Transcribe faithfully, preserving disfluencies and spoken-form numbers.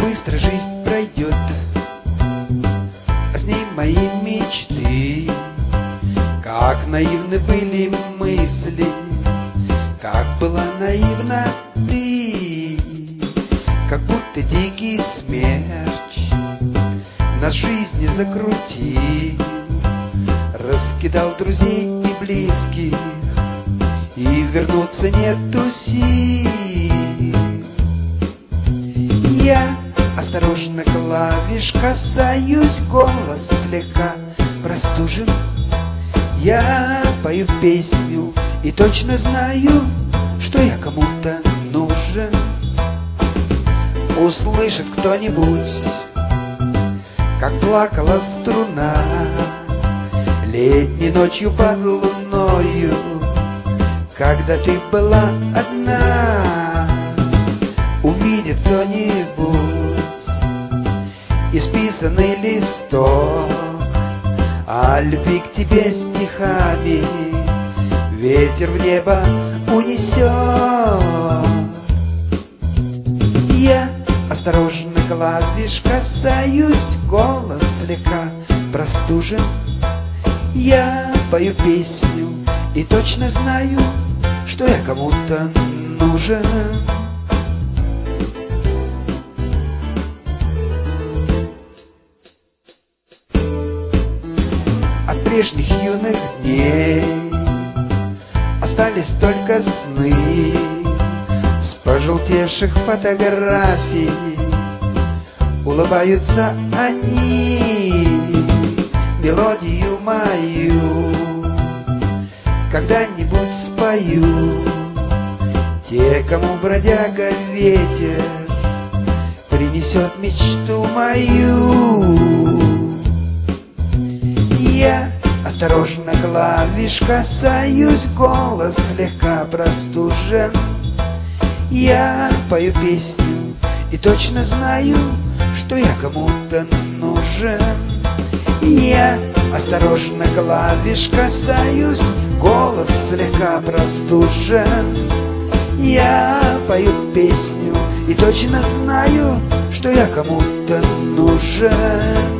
быстро жизнь пройдет, а с ней мои мечты. Как наивны были мысли, как была наивна ты. Как будто дикий смерч нас жизни закрути, раскидал друзей и близких, и вернуться нету сил. Я осторожно клавиш касаюсь, голос слегка простужен. Я пою песню и точно знаю, что я кому-то нужен. Услышит кто-нибудь, как плакала струна летней ночью под луною, когда ты была одна. Увидит кто-нибудь исписанный листок о любви к тебе стихами, ветер в небо унесет. Я осторожно клавиш касаюсь, голос слегка простужен. Я пою песню и точно знаю, что я кому-то нужен. От прежних юных дней остались только сны с пожелтевших фотографий. Улыбаются они мелодию мою, когда-нибудь спою. Те, кому бродяга ветер принесет мечту мою. Я осторожно клавиш касаюсь, голос слегка простужен. Я пою песню и точно знаю, что я кому-то нужен. Я осторожно клавиш касаюсь, голос слегка простужен. Я пою песню и точно знаю, что я кому-то нужен.